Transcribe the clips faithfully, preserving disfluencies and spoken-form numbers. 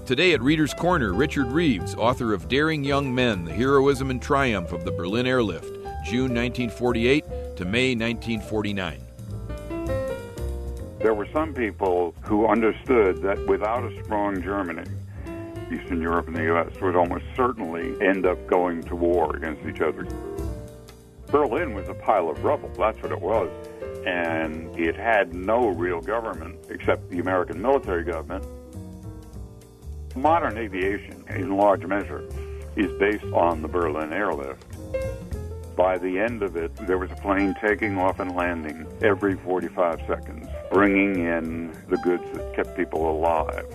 Today at Reader's Corner, Richard Reeves, author of Daring Young Men, The Heroism and Triumph of the Berlin Airlift, June nineteen forty-eight to May nineteen forty-nine. There were some people who understood that without a strong Germany, Eastern Europe and the U S would almost certainly end up going to war against each other. Berlin was a pile of rubble, that's what it was. And it had no real government except the American military government. Modern aviation, in large measure, is based on the Berlin Airlift. By the end of it, there was a plane taking off and landing every forty-five seconds, bringing in the goods that kept people alive.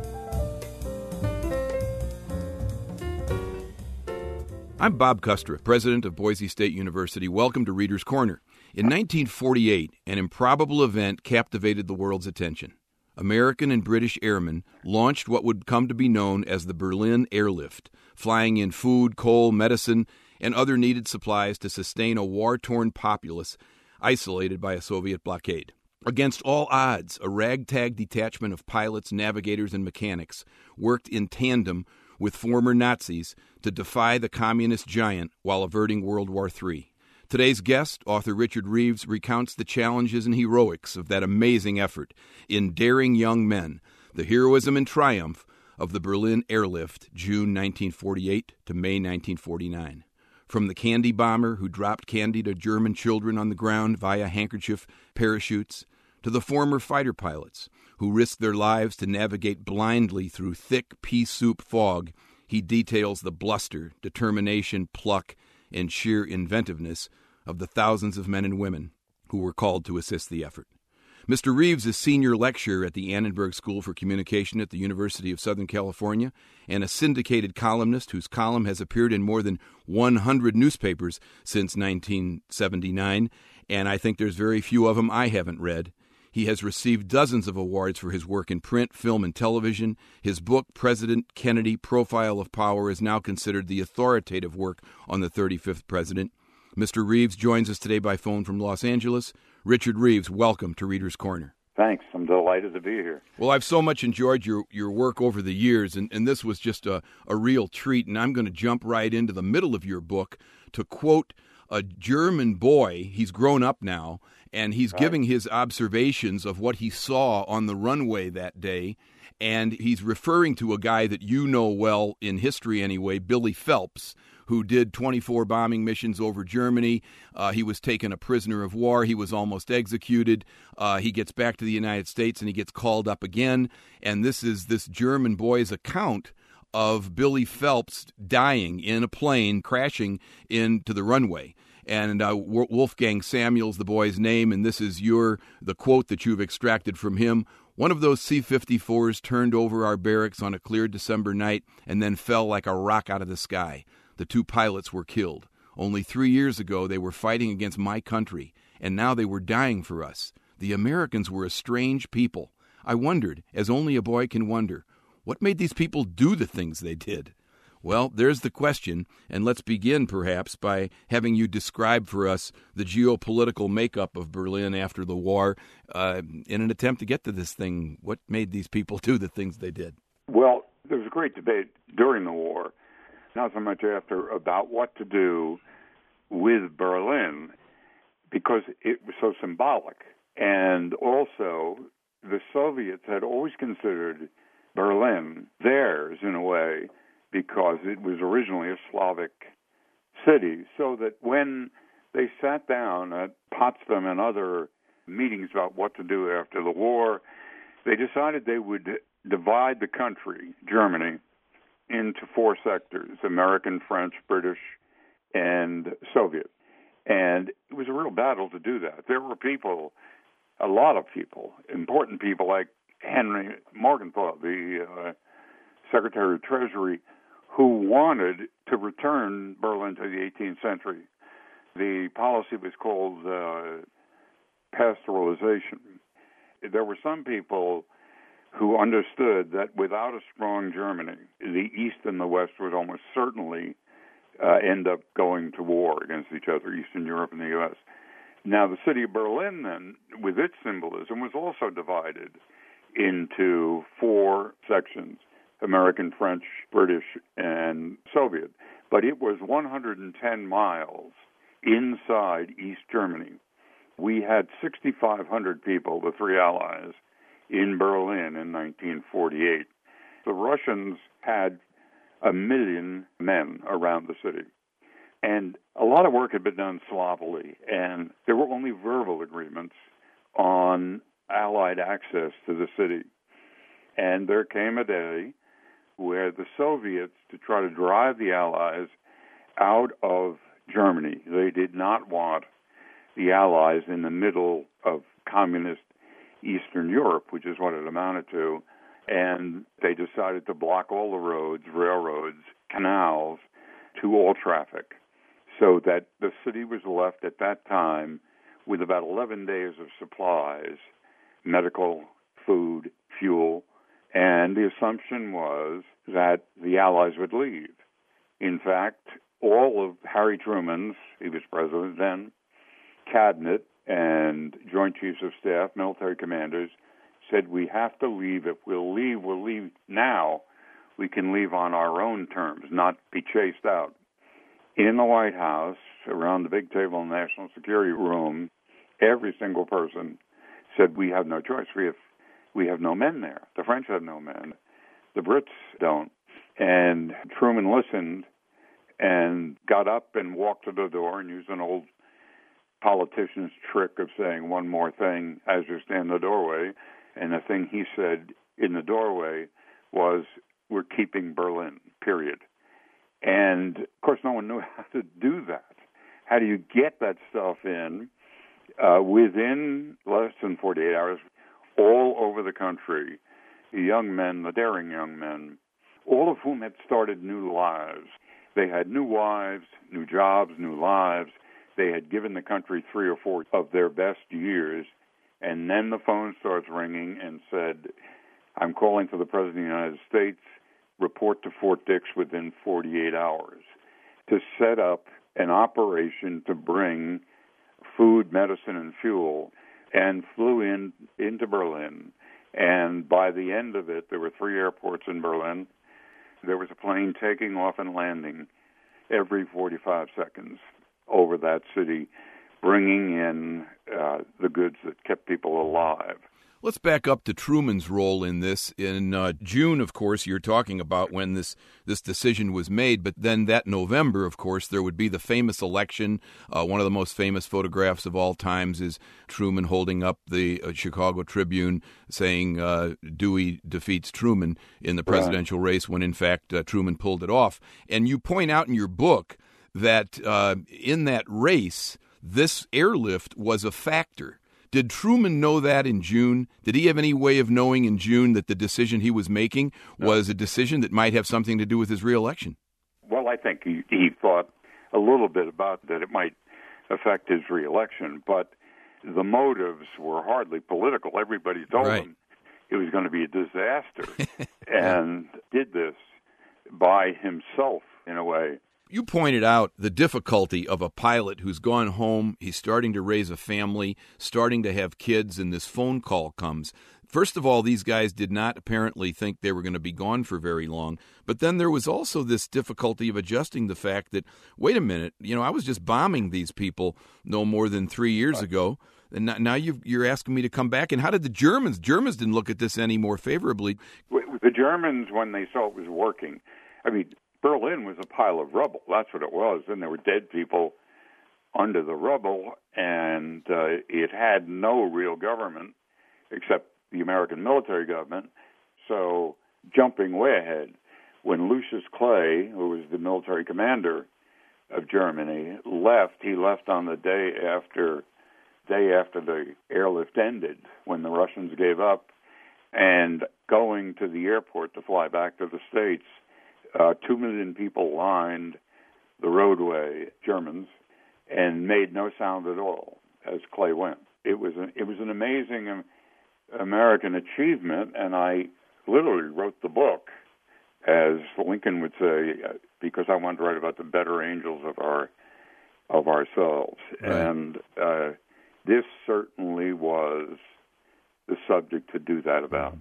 I'm Bob Kustra, president of Boise State University. Welcome to Reader's Corner. In nineteen forty-eight, an improbable event captivated the world's attention. American and British airmen launched what would come to be known as the Berlin Airlift, flying in food, coal, medicine, and other needed supplies to sustain a war-torn populace isolated by a Soviet blockade. Against all odds, a ragtag detachment of pilots, navigators, and mechanics worked in tandem with former Nazis to defy the communist giant while averting World War Three. Today's guest, author Richard Reeves, recounts the challenges and heroics of that amazing effort in Daring Young Men, The Heroism and Triumph of the Berlin Airlift, June nineteen forty-eight to May nineteen forty-nine. From the candy bomber who dropped candy to German children on the ground via handkerchief parachutes, to the former fighter pilots who risked their lives to navigate blindly through thick pea soup fog, he details the bluster, determination, pluck, and sheer inventiveness of the thousands of men and women who were called to assist the effort. Mister Reeves is senior lecturer at the Annenberg School for Communication at the University of Southern California and a syndicated columnist whose column has appeared in more than one hundred newspapers since nineteen seventy-nine, and I think there's very few of them I haven't read. He has received dozens of awards for his work in print, film, and television. His book, President Kennedy, Profile of Power, is now considered the authoritative work on the thirty-fifth president. Mister Reeves joins us today by phone from Los Angeles. Richard Reeves, welcome to Reader's Corner. Thanks. I'm delighted to be here. Well, I've so much enjoyed your, your work over the years, and, and this was just a, a real treat, and I'm going to jump right into the middle of your book to quote a German boy. He's grown up now, and he's right. giving his observations of what he saw on the runway that day, and he's referring to a guy that you know well in history anyway, Billy Phelps, who did twenty-four bombing missions over Germany. Uh, he was taken a prisoner of war. He was almost executed. Uh, he gets back to the United States, and he gets called up again, and this is this German boy's account of Billy Phelps dying in a plane, crashing into the runway. And uh, Wolfgang Samuel's the boy's name, and this is your the quote that you've extracted from him. One of those C fifty-fours turned over our barracks on a clear December night and then fell like a rock out of the sky. The two pilots were killed. Only three years ago they were fighting against my country, and now they were dying for us. The Americans were a strange people. I wondered, as only a boy can wonder, what made these people do the things they did? Well, there's the question, and let's begin, perhaps, by having you describe for us the geopolitical makeup of Berlin after the war uh, in an attempt to get to this thing. What made these people do the things they did? Well, there was a great debate during the war, not so much after, about what to do with Berlin, because it was so symbolic. And also, the Soviets had always considered Berlin theirs, in a way, because it was originally a Slavic city, so that when they sat down at Potsdam and other meetings about what to do after the war, they decided they would divide the country, Germany, into four sectors: American, French, British, and Soviet. And it was a real battle to do that. There were people, a lot of people, important people like Henry Morgenthau, the uh, Secretary of Treasury, who wanted to return Berlin to the eighteenth century. The policy was called uh, pastoralization. There were some people who understood that without a strong Germany, the East and the West would almost certainly uh, end up going to war against each other, Eastern Europe and the U S. Now, the city of Berlin, then, with its symbolism, was also divided into four sections: American, French, British, and Soviet. But it was one hundred ten miles inside East Germany. We had six thousand five hundred people, the three allies, in Berlin in nineteen forty-eight. The Russians had a million men around the city. And a lot of work had been done sloppily, and there were only verbal agreements on Allied access to the city. And there came a day where the Soviets, to try to drive the Allies out of Germany, they did not want the Allies in the middle of communist Eastern Europe, which is what it amounted to, and they decided to block all the roads, railroads, canals, to all traffic, so that the city was left at that time with about eleven days of supplies, medical, food, fuel, and the assumption was that the Allies would leave. In fact, all of Harry Truman's, he was president then, cabinet and Joint Chiefs of Staff, military commanders, said we have to leave. If we'll leave, we'll leave now. We can leave on our own terms, not be chased out. In the White House, around the big table in the National Security Room, every single person said we have no choice. We have we have no men there. The French have no men. The Brits don't. And Truman listened and got up and walked to the door and used an old politician's trick of saying one more thing as you stand in the doorway. And the thing he said in the doorway was, we're keeping Berlin, period. And, of course, no one knew how to do that. How do you get that stuff in uh, within less than forty-eight hours, all over the country, the young men, the daring young men, all of whom had started new lives. They had new wives, new jobs, new lives. They had given the country three or four of their best years. And then the phone starts ringing and said, I'm calling for the President of the United States, report to Fort Dix within forty-eight hours, to set up an operation to bring food, medicine, and fuel, and flew in into Berlin. And by the end of it, there were three airports in Berlin. There was a plane taking off and landing every forty-five seconds over that city, bringing in uh, the goods that kept people alive. Let's back up to Truman's role in this. In uh, June, of course, you're talking about when this, this decision was made, but then that November, of course, there would be the famous election. Uh, one of the most famous photographs of all times is Truman holding up the uh, Chicago Tribune saying uh, Dewey defeats Truman in the presidential right. race, when in fact uh, Truman pulled it off. And you point out in your book that uh, in that race, this airlift was a factor. Did Truman know that in June? Did he have any way of knowing in June that the decision he was making was a decision that might have something to do with his reelection? Well, I think he, he thought a little bit about that it might affect his reelection, but the motives were hardly political. Everybody told right. him it was going to be a disaster, and did this by himself in a way. You pointed out the difficulty of a pilot who's gone home, he's starting to raise a family, starting to have kids, and this phone call comes. First of all, these guys did not apparently think they were going to be gone for very long. But then there was also this difficulty of adjusting the fact that, wait a minute, you know, I was just bombing these people no more than three years right. ago, and now you've, you're asking me to come back. And how did the Germans? Germans didn't look at this any more favorably. The Germans, when they saw it was working, I mean, Berlin was a pile of rubble. That's what it was. And there were dead people under the rubble, and uh, it had no real government except the American military government. So jumping way ahead, when Lucius Clay, who was the military commander of Germany, left, he left on the day after day after the airlift ended, when the Russians gave up, and going to the airport to fly back to the States, Uh, two million people lined the roadway, Germans, and made no sound at all as Clay went. It was an, it was an amazing um, American achievement, and I literally wrote the book, as Lincoln would say, uh, because I wanted to write about the better angels of our of ourselves. Right. And uh, this certainly was the subject to do that about.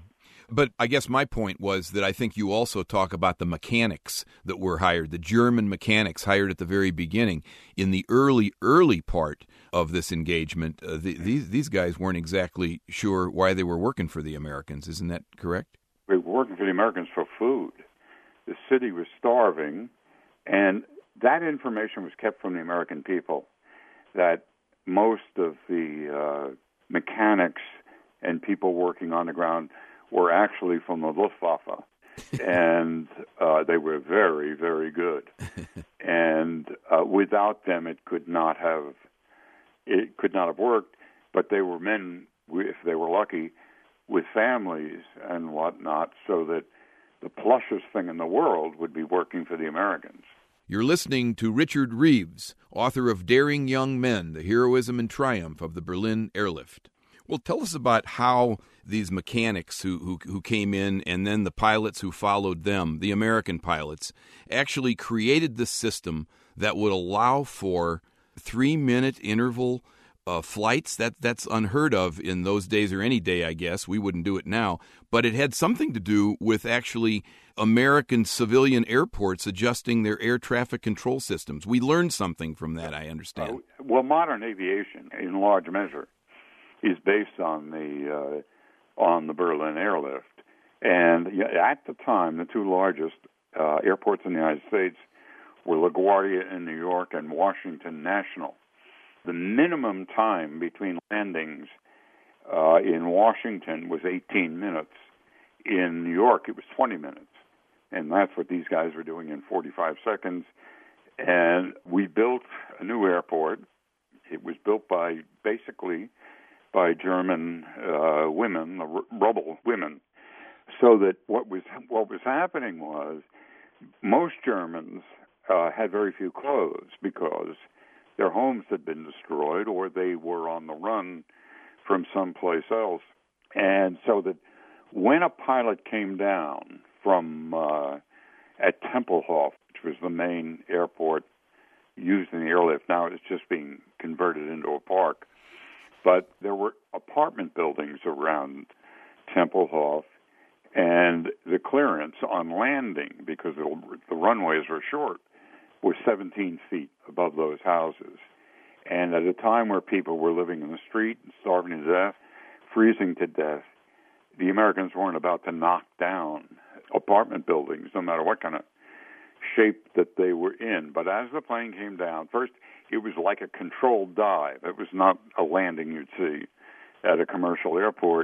But I guess my point was that I think you also talk about the mechanics that were hired, the German mechanics hired at the very beginning. In the early, early part of this engagement, uh, the, these these guys weren't exactly sure why they were working for the Americans. Isn't that correct? They were working for the Americans for food. The city was starving, and that information was kept from the American people, that most of the uh, mechanics and people working on the ground were actually from the Luftwaffe, and uh, they were very, very good. And uh, without them, it could not have it could not have worked. But they were men, if they were lucky, with families and whatnot, so that the plushest thing in the world would be working for the Americans. You're listening to Richard Reeves, author of Daring Young Men, The Heroism and Triumph of the Berlin Airlift. Well, tell us about how these mechanics who, who who came in and then the pilots who followed them, the American pilots, actually created the system that would allow for three-minute interval uh, flights. That That's unheard of in those days, or any day, I guess. We wouldn't do it now. But it had something to do with actually American civilian airports adjusting their air traffic control systems. We learned something from that, I understand. Uh, well, modern aviation, in large measure, is based on the uh, on the Berlin Airlift. And at the time, the two largest uh, airports in the United States were LaGuardia in New York and Washington National. The minimum time between landings uh, in Washington was eighteen minutes. In New York, it was twenty minutes. And that's what these guys were doing in forty-five seconds. And we built a new airport. It was built by basically by German uh, women, the r- rebel women, so that what was what was happening was most Germans uh, had very few clothes because their homes had been destroyed or they were on the run from someplace else, and so that when a pilot came down from uh, at Tempelhof, which was the main airport used in the airlift, now it's just being converted into a park. But there were apartment buildings around Tempelhof, and the clearance on landing, because the runways were short, was seventeen feet above those houses. And at a time where people were living in the street, starving to death, freezing to death, the Americans weren't about to knock down apartment buildings, no matter what kind of shape that they were in. But as the plane came down, first, it was like a controlled dive. It was not a landing you'd see at a commercial airport.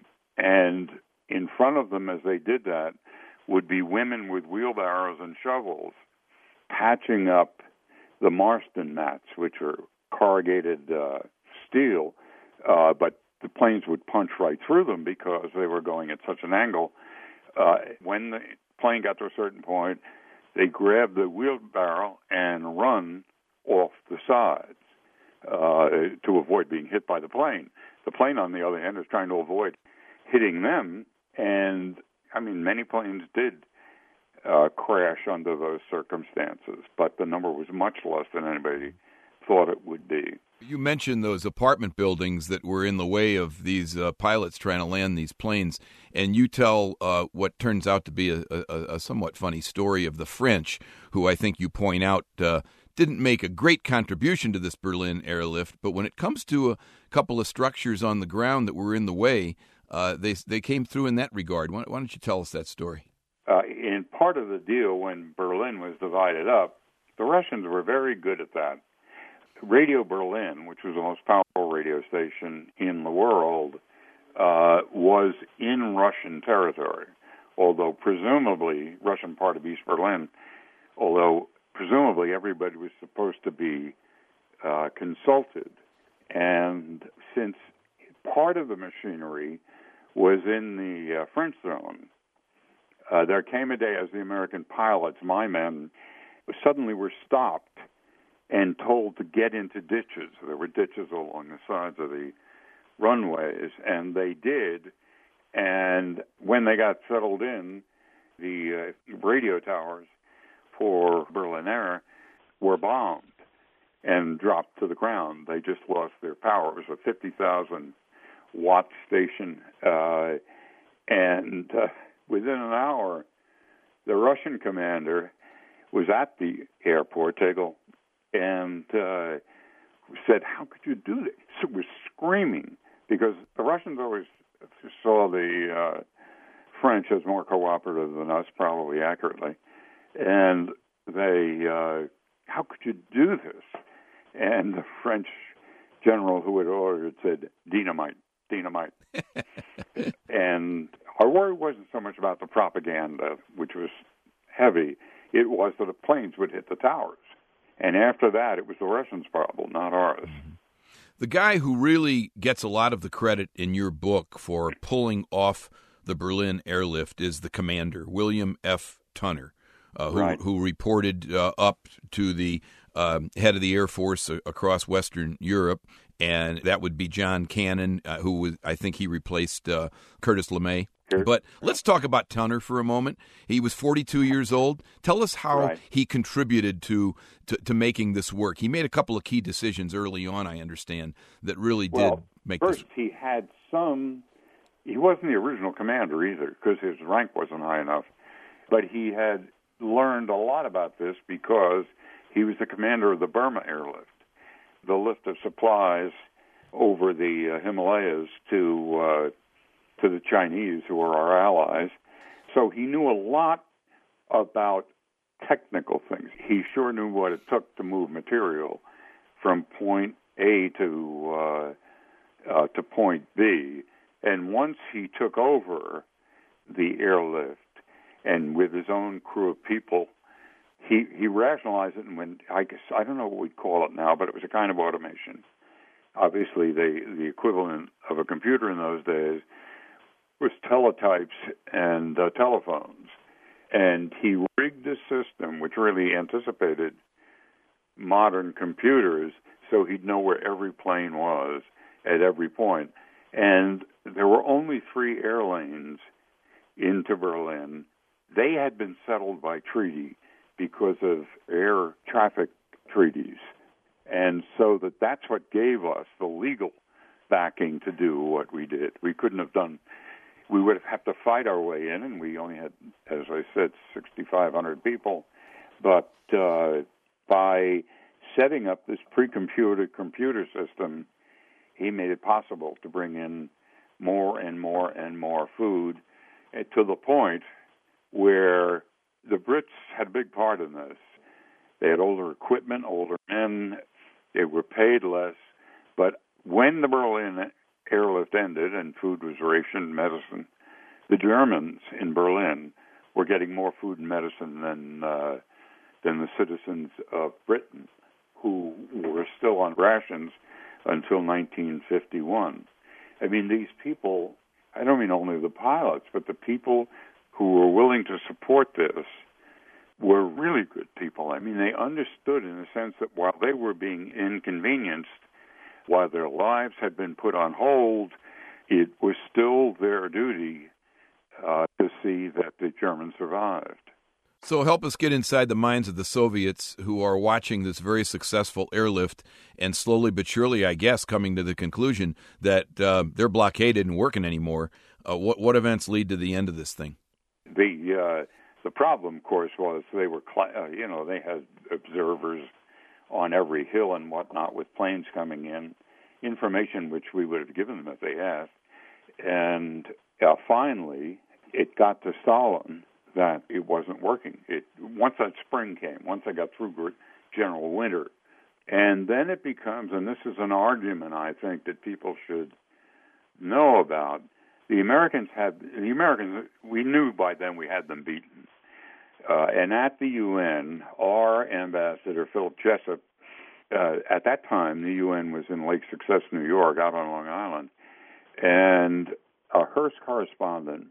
And in front of them as they did that would be women with wheelbarrows and shovels patching up the Marston mats, which are corrugated uh, steel, uh, but the planes would punch right through them because they were going at such an angle. Uh, when the plane got to a certain point, they grab the wheelbarrow and run off the sides uh, to avoid being hit by the plane. The plane, on the other hand, is trying to avoid hitting them, and, I mean, many planes did uh, crash under those circumstances, but the number was much less than anybody thought it would be. You mentioned those apartment buildings that were in the way of these uh, pilots trying to land these planes, and you tell uh, what turns out to be a, a, a somewhat funny story of the French, who I think you point out uh, didn't make a great contribution to this Berlin airlift, but when it comes to a couple of structures on the ground that were in the way, uh, they they came through in that regard. Why, why don't you tell us that story? Uh, in part of the deal, when Berlin was divided up, the Russians were very good at that. Radio Berlin, which was the most powerful radio station in the world, uh, was in Russian territory, although presumably, Russian part of East Berlin, although presumably everybody was supposed to be uh, consulted. And since part of the machinery was in the uh, French zone, uh, there came a day as the American pilots, my men, suddenly were stopped and told to get into ditches. There were ditches along the sides of the runways, and they did. And when they got settled in, the uh, radio towers for Berlin Air were bombed and dropped to the ground. They just lost their power. It was a fifty thousand watt station, uh, And uh, within an hour, the Russian commander was at the airport, Tegel, and uh, said, "How could you do this?" So we're screaming because the Russians always saw the uh, French as more cooperative than us, probably accurately, and they, uh, "How could you do this?" And the French general who had ordered said, "Dynamite, dynamite." And our worry wasn't so much about the propaganda, which was heavy. It was that the planes would hit the towers. And after that, it was the Russians' problem, not ours. The guy who really gets a lot of the credit in your book for pulling off the Berlin airlift is the commander, William F. Tunner, uh, who, right. who reported uh, up to the um, head of the Air Force uh, across Western Europe, and that would be John Cannon, uh, who was, I think he replaced uh, Curtis LeMay. Sure. But let's talk about Tunner for a moment. He was forty-two years old. Tell us how right. he contributed to, to, to making this work. He made a couple of key decisions early on, I understand, that really well, did make first, this. he had some, he wasn't the original commander either, because his rank wasn't high enough. But he had learned a lot about this because he was the commander of the Burma airlift, the lift of supplies over the uh, Himalayas to uh, to the Chinese, who are our allies. So he knew a lot about technical things. He sure knew what it took to move material from point A to uh, uh, to point B. And once he took over the airlift, and with his own crew of people, he he rationalized it and went, I guess, I don't know what we'd call it now, but it was a kind of automation. Obviously, the, the equivalent of a computer in those days was teletypes and uh, telephones. And he rigged a system which really anticipated modern computers so he'd know where every plane was at every point. And there were only three air lanes into Berlin. They had been settled by treaty because of air traffic treaties. And so that that's what gave us the legal backing to do what we did. We couldn't have done, we would have had to fight our way in, and we only had, as I said, sixty-five hundred people. But uh, by setting up this pre-computed computer system, he made it possible to bring in more and more and more food, uh, to the point where the Brits had a big part in this. They had older equipment, older men. They were paid less. But when the Berlin airlift ended and food was rationed, medicine, the Germans in Berlin were getting more food and medicine than uh, than the citizens of Britain, who were still on rations until nineteen fifty-one. I mean, these people, I don't mean only the pilots, but the people who were willing to support this were really good people. I mean, they understood in the sense that while they were being inconvenienced, while their lives had been put on hold, it was still their duty uh, to see that the Germans survived. So help us get inside the minds of the Soviets who are watching this very successful airlift and slowly but surely, I guess, coming to the conclusion that uh, they're blockaded and working anymore. Uh, what, what events lead to the end of this thing? The uh, the problem, of course, was they were, uh, you know, they had observers on every hill and whatnot with planes coming in, information which we would have given them if they asked. And uh, finally, it got to Stalin that it wasn't working. It once that spring came, once I got through general winter, and then it becomes, and this is an argument I think that people should know about. The Americans had the Americans. We knew by then we had them beaten, uh, and at the U N, our ambassador Philip Jessup. Uh, at that time, the U N was in Lake Success, New York, out on Long Island, and a Hearst correspondent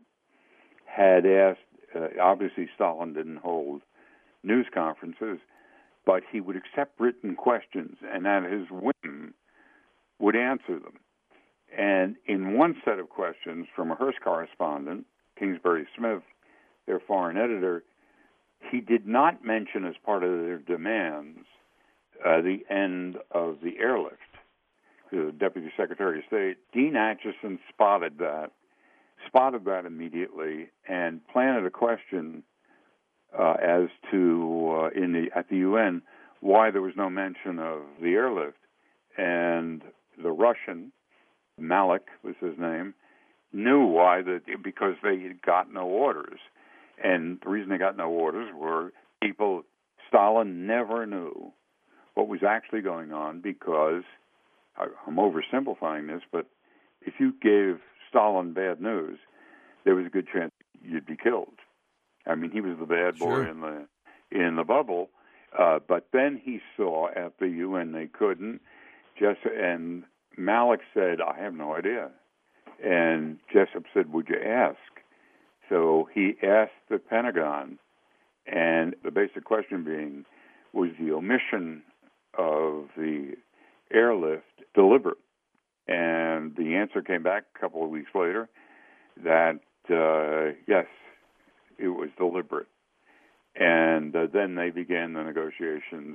had asked. Uh, obviously, Stalin didn't hold news conferences, but he would accept written questions, and at his whim, would answer them. And in one set of questions from a Hearst correspondent, Kingsbury Smith, their foreign editor, he did not mention as part of their demands uh, the end of the airlift. The Deputy Secretary of State, Dean Acheson, spotted that, spotted that immediately and planted a question uh, as to uh, in the at the U N why there was no mention of the airlift. And the Russian, Malik was his name, knew why, that because they got no orders. And the reason they got no orders were people, Stalin never knew what was actually going on, because, I'm oversimplifying this, but if you gave Stalin bad news, there was a good chance you'd be killed. I mean, he was the bad boy Sure. in the in the bubble, uh, but then he saw at the U N they couldn't. Just and Malik said, "I have no idea," and Jessup said, "Would you ask?" So he asked the Pentagon, and the basic question being, was the omission of the airlift deliberate? And the answer came back a couple of weeks later that, uh, yes, it was deliberate. And uh, then they began the negotiations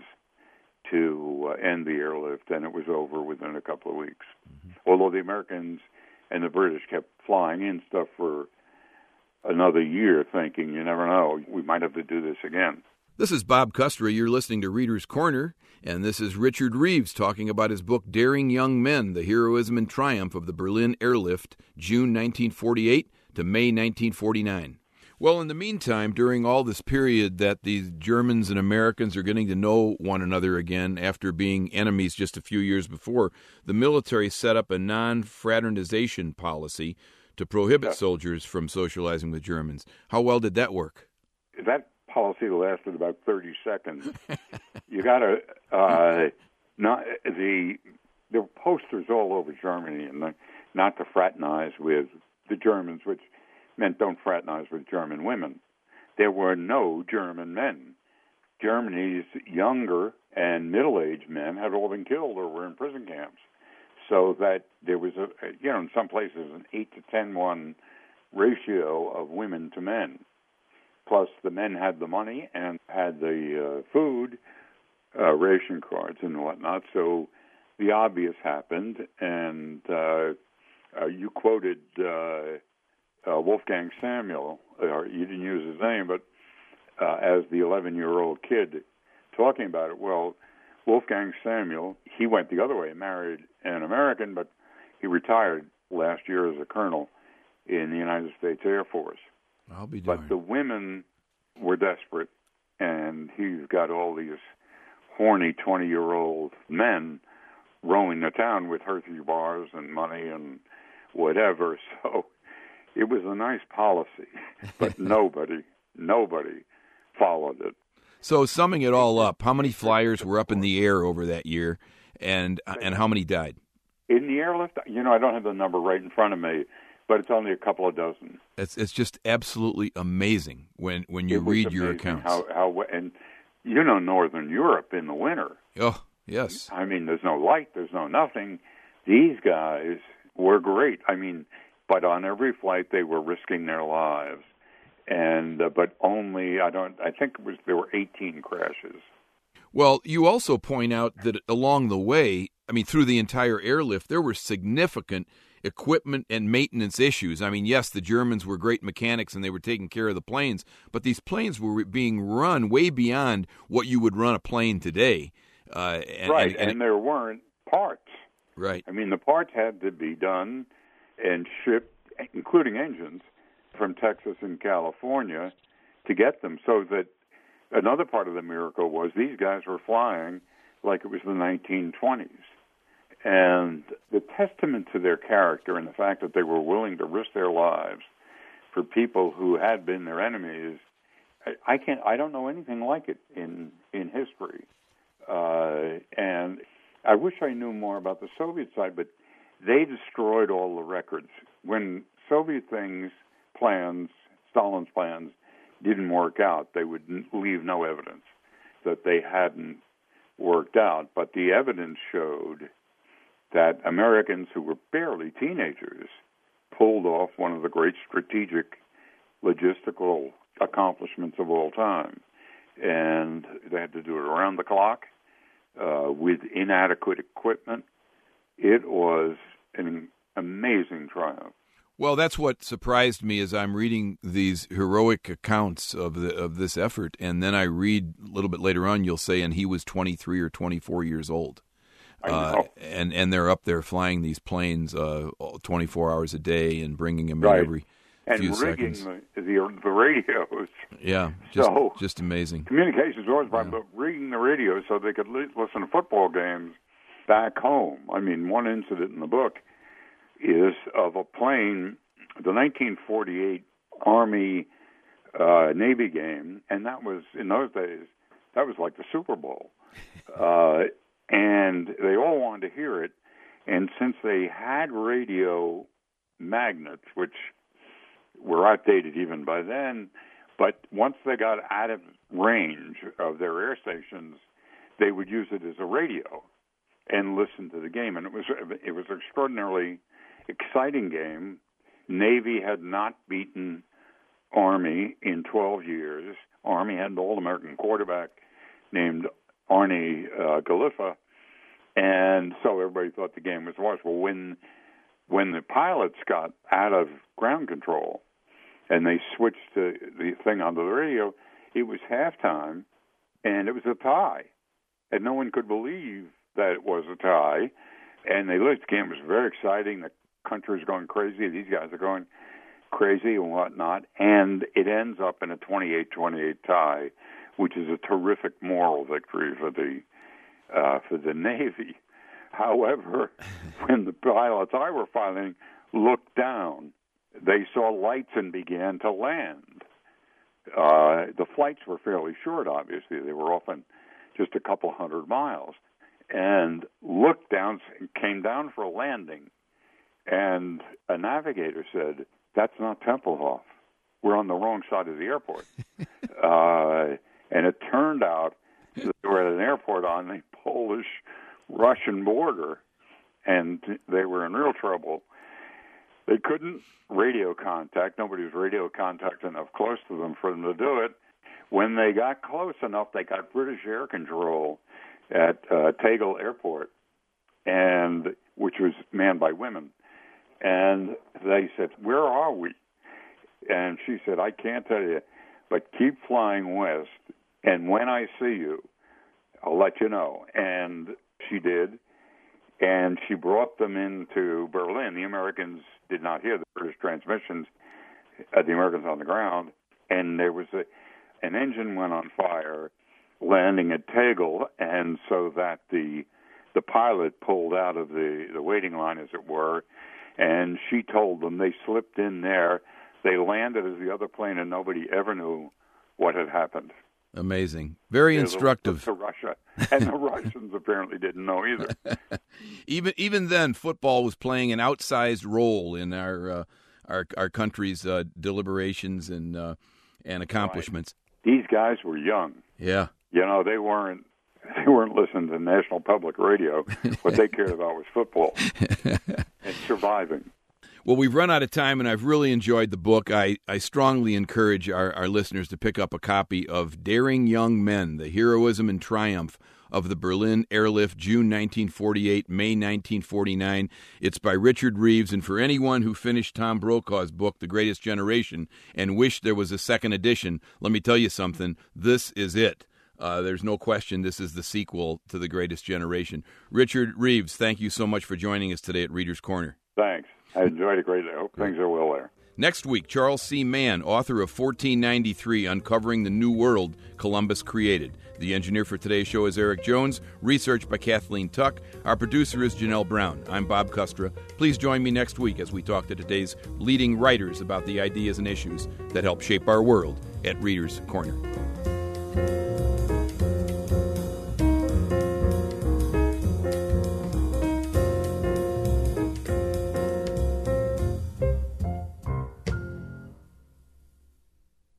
to uh, end the airlift, and it was over within a couple of weeks. Mm-hmm. Although the Americans and the British kept flying in stuff for another year, thinking, you never know, we might have to do this again. This is Bob Custra. You're listening to Reader's Corner, and this is Richard Reeves talking about his book, Daring Young Men, The Heroism and Triumph of the Berlin Airlift, June nineteen forty-eight to May nineteen forty-nine. Well, in the meantime, during all this period that the Germans and Americans are getting to know one another again after being enemies just a few years before, the military set up a non-fraternization policy to prohibit yeah. soldiers from socializing with Germans. How well did that work? That policy lasted about thirty seconds. You got to uh, not the there were posters all over Germany, and the, not to fraternize with the Germans, which meant don't fraternize with German women. There were no German men. Germany's younger and middle-aged men had all been killed or were in prison camps, so that there was a you know in some places an eight to ten one ratio of women to men. Plus, the men had the money and had the uh, food, uh, ration cards and whatnot. So the obvious happened, and uh, uh, you quoted uh, uh, Wolfgang Samuel, or you didn't use his name, but uh, as the eleven-year-old kid talking about it. Well, Wolfgang Samuel, he went the other way, married an American, but he retired last year as a colonel in the United States Air Force. I'll be darned. But the women were desperate, and he's got all these horny twenty-year-old men roaming the town with Hershey bars and money and whatever. So it was a nice policy, but nobody, nobody followed it. So summing it all up, how many flyers were up in the air over that year, and and how many died? In the airlift, you know, I don't have the number right in front of me, but it's only a couple of dozen. It's it's just absolutely amazing when, when you It was read your amazing accounts. How, how and you know, Northern Europe in the winter. Oh, yes. I mean, there's no light, there's no nothing. These guys were great. I mean, but on every flight they were risking their lives, and uh, but only I don't. I think it was there were eighteen crashes. Well, you also point out that along the way, I mean, through the entire airlift, there were significant equipment and maintenance issues. I mean, yes, the Germans were great mechanics and they were taking care of the planes, but these planes were being run way beyond what you would run a plane today. Uh, and, right, and, and, and there weren't parts. Right. I mean, the parts had to be done and shipped, including engines, from Texas and California to get them. So that another part of the miracle was these guys were flying like it was the nineteen twenties. And the testament to their character and the fact that they were willing to risk their lives for people who had been their enemies, I, I can't. I don't know anything like it in in history. Uh, and I wish I knew more about the Soviet side, but they destroyed all the records when Soviet things, plans, Stalin's plans didn't work out. They would leave no evidence that they hadn't worked out, but the evidence showed that Americans who were barely teenagers pulled off one of the great strategic logistical accomplishments of all time. And they had to do it around the clock uh, with inadequate equipment. It was an amazing triumph. Well, that's what surprised me as I'm reading these heroic accounts of the of this effort, and then I read a little bit later on, you'll say, and he was twenty-three or twenty-four years old. I know. Uh, and, and they're up there flying these planes uh, twenty-four hours a day and bringing them right. in every and few rigging seconds. The, the, the radios. Yeah, just, so, just amazing. Communications was by yeah. rigging the radios so they could li- listen to football games back home. I mean, one incident in the book is of a plane, the nineteen forty-eight Army uh, Navy game, and that was, in those days, that was like the Super Bowl. Uh, and they all wanted to hear it, and since they had radio magnets, which were outdated even by then, but once they got out of range of their air stations, they would use it as a radio and listen to the game. And it was it was an extraordinarily exciting game. Navy had not beaten Army in twelve years. Army had an All-American quarterback named Arnie uh, Galiffa, and so everybody thought the game was watched. Well, when when the pilots got out of ground control and they switched to the thing on the radio, it was halftime, and it was a tie, and no one could believe that it was a tie. And they looked. The game was very exciting. The country was going crazy. These guys are going crazy and whatnot, and it ends up in a twenty-eight twenty-eight tie, which is a terrific moral victory for the uh, for the Navy. However, when the pilots I were following looked down, they saw lights and began to land. Uh, the flights were fairly short, obviously. They were often just a couple hundred miles. And looked down, came down for a landing, and a navigator said, "That's not Tempelhof. We're on the wrong side of the airport." uh, and it turned out that they were at an airport on the Polish-Russian border, and they were in real trouble. They couldn't radio contact. Nobody was radio contact enough close to them for them to do it. When they got close enough, they got British air control at uh, Tegel Airport, and which was manned by women. And they said, "Where are we?" And she said, "I can't tell you, but keep flying west, and when I see you, I'll let you know." And she did, and she brought them into Berlin. The Americans did not hear the British transmissions, uh, the Americans on the ground, and there was a, an engine went on fire landing at Tegel, and so that the the pilot pulled out of the, the waiting line, as it were, and she told them they slipped in there. They landed as the other plane, and nobody ever knew what had happened. Amazing. Very instructive. To Russia. And the Russians apparently didn't know either. even even then, football was playing an outsized role in our uh, our our country's uh, deliberations and uh, and accomplishments. Right. These guys were young. Yeah. You know, they weren't they weren't listening to National Public Radio. What they cared about was football and surviving. Well, we've run out of time, and I've really enjoyed the book. I, I strongly encourage our, our listeners to pick up a copy of Daring Young Men, The Heroism and Triumph of the Berlin Airlift, June nineteen forty-eight, May nineteen forty-nine. It's by Richard Reeves, and for anyone who finished Tom Brokaw's book, The Greatest Generation, and wished there was a second edition, let me tell you something, this is it. Uh, there's no question this is the sequel to The Greatest Generation. Richard Reeves, thank you so much for joining us today at Reader's Corner. Thanks. I enjoyed it greatly. I hope things are well there. Next week, Charles C. Mann, author of fourteen ninety-three, Uncovering the New World Columbus Created. The engineer for today's show is Eric Jones, research by Kathleen Tuck. Our producer is Janelle Brown. I'm Bob Kustra. Please join me next week as we talk to today's leading writers about the ideas and issues that help shape our world at Reader's Corner.